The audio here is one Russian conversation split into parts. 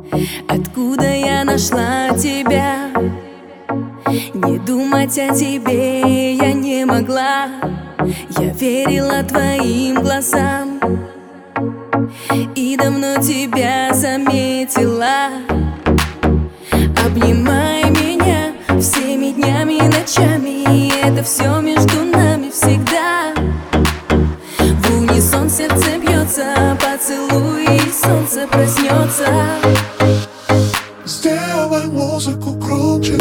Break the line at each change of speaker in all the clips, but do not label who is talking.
Откуда я нашла тебя? Не думать о тебе я не могла. Я верила твоим глазам и давно тебя заметила. Обнимай меня всеми днями и ночами, это все между нами всегда. В унисон сердце бьется, поцелуй, и солнце проснется.
Сделай музыку громче.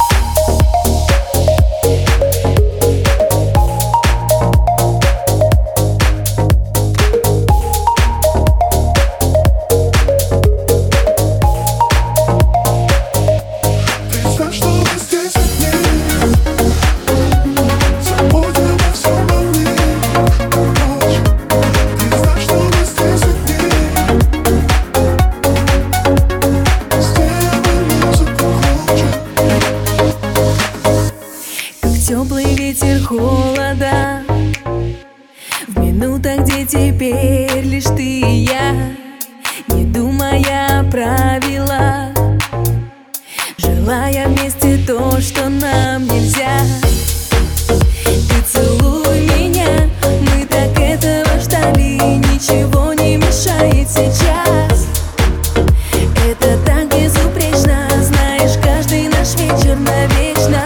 Теплый ветер холода в минутах, где теперь лишь ты и я, не думая о правилах, желая вместе то, что нам нельзя. Ты целуй меня, мы так этого ждали, ничего не мешает сейчас. Это так безупречно, знаешь, каждый наш вечер навечно.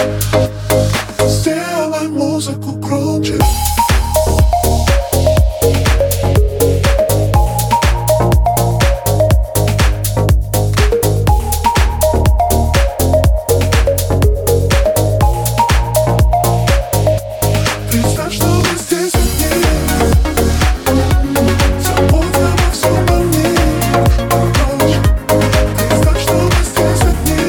Сделай музыку громче. Представь, что мы здесь одни. Забудь обо всем во мне. Представь, что мы здесь одни.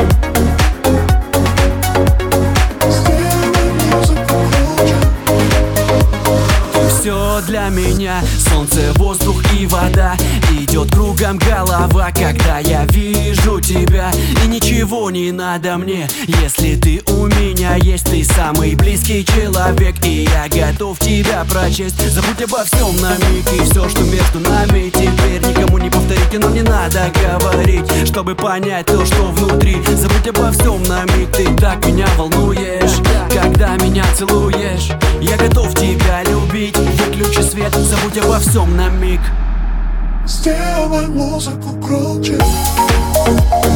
Все для меня, солнце, воздух и вода. Идет кругом голова, когда я вижу тебя. И ничего не надо мне, если ты у меня есть. Ты самый близкий человек, и я готов тебя прочесть. Забудь обо всем на миг, и все, что между нами теперь никому не повторить. И нам не надо говорить, чтобы понять то, что внутри. Забудь обо всем на миг, ты так меня волнуешь, когда меня целуешь. Я готов тебя любить, выключи свет, забудь обо всем на миг.
Сделай музыку громче.